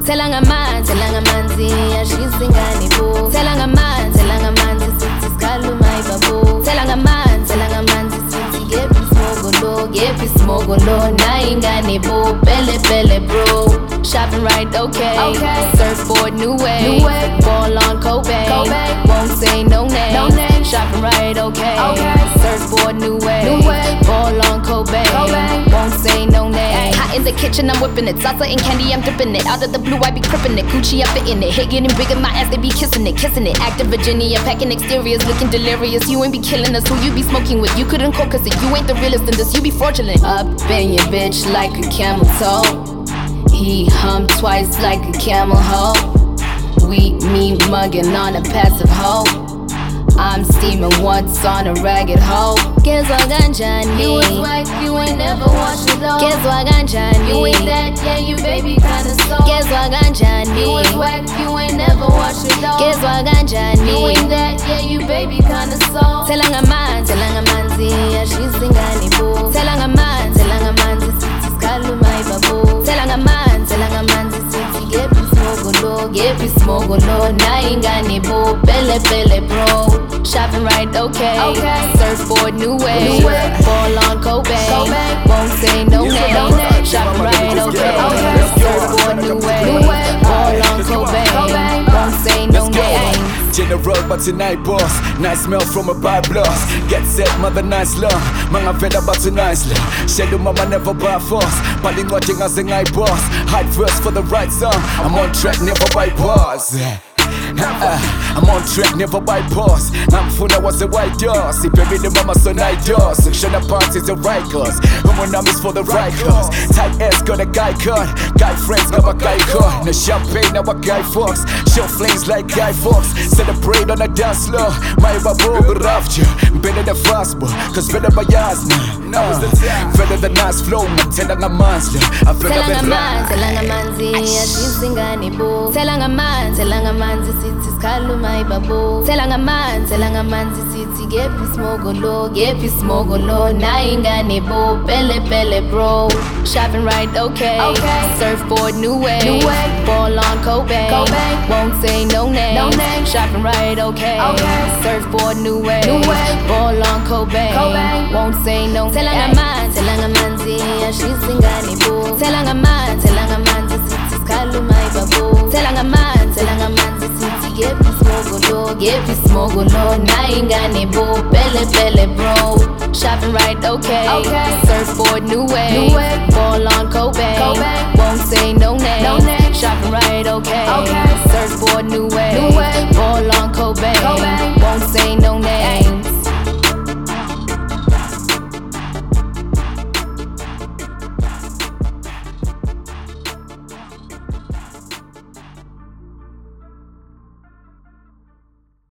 Selangamanzi, ashizingani bo. Selangamanzi, sithi sikaluma ibabu. Selangamanzi, sithi gepi smogolo, na ingani bo. Pele bro. Shopping right, okay. Surfboard, new wave. Ball on Kobe. Won't say no name. Shopping right, okay. Surfboard, new wave. Ball on Kobe. Won't say no name. Hot in the kitchen, I'm whipping it. Salsa and candy, I'm dripping it. Out of the blue, I be crippin' it. Gucci, I fit in it. Hit getting bigger, my ass, they be kissing it. Active Virginia, packing exteriors, looking delirious. You ain't be killing us, who you be smoking with? You couldn't cook us, you ain't the realest in this, you be fraudulent. Up in your bitch like a camel toe. He hum twice like a camel hoe. Me mugging on a passive hoe. I'm steaming once on a ragged hoe. Kezwa ganjani. You was whack, you ain't never washed it though. Kezwa ganjani. You ain't that, yeah, you baby kinda so. Kezwa ganjani. You was whack, you ain't never washed it though. Kezwa ganjani. You ain't that, yeah, you baby kinda so. Selangamanzi, ashizingani bo. Selangamanzi, sithi sikaluma ibabu. Selangamanzi, sithi gepi smogolo, na ingani bo. Pele bro. Shopping right, okay. Surfboard, new wave. Ball on Kobe. Won't say no name. Shopping right, okay. Surfboard, new wave. Ball on Kobe. Won't say no name. General but tonight boss. Nice smell from a bar blast. Get set, mother nice love. Mga veda but nice love. Shedu mama never by force. Paling watching as a night boss. Hide first for the right song. I'm on track, never bypass. I'm on track, never bypass. I'm full, I was a white door. See, baby, the mama so night door. Section of parties, the right cause. Woman, I'm is for the right cause. Tight ass, got a guy cut. Guy friends, got a guy cut. No champagne, now a guy fox. Show flames like Guy Fox. Celebrate on a dance floor. My babu, beraved you. Better than fastball, cause better by Yasna. Better than nice flow, man. Telling a monster. I feel like Selangamanzi, ashizingani bo. Selangamanzi, sithi sikaluma ibabu. Selangamanzi, sithi gepi smogolo, na ingani bo. Pele bro. Shopping right, okay. Surfboard, new wave. Ball on Kobe. Won't say no name. Shopping right, okay. Surfboard, new wave. Ball on Kobe. Won't say no name. Selangamanzi, ashizingani bo. Selangamanzi, sithi sikaluma ibabu. Selangamanzi, sithi gepi smogolo, na ingani bo. Pele bro. Shopping right, okay. Surfboard, new wave. Ball on Kobe. Won't say no name. Shopping right, okay. Surfboard, new wave. Ball on Kobe. Won't say no name.